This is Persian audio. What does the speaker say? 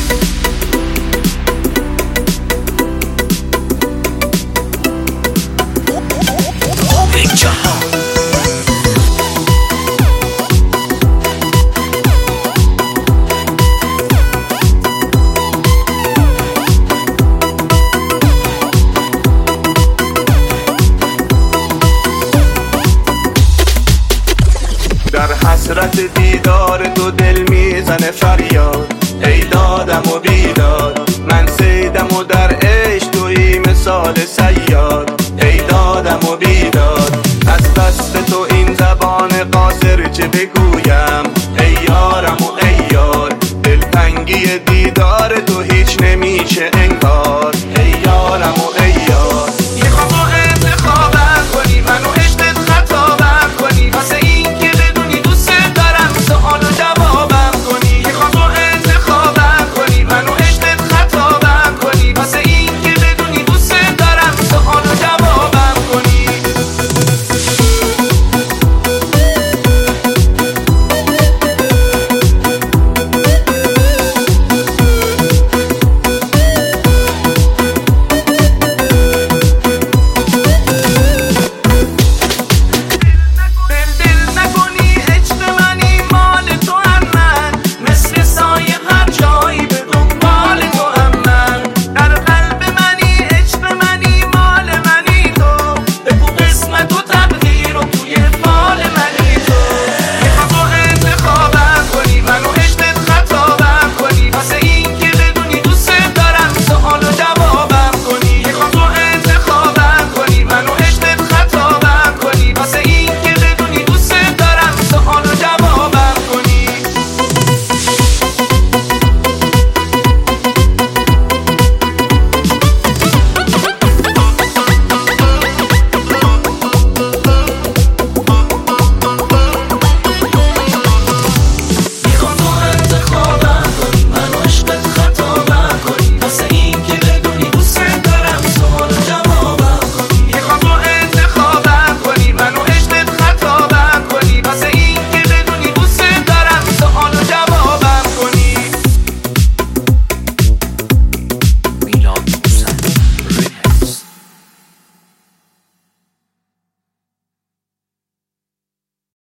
در حسرت دیدار تو دل میزنه فریاد، ای دادم و بیداد من سیدم و در عشق تویی مثال صیاد، ای دادم و بیداد از دست تو این زبان قاصر چه بگویم،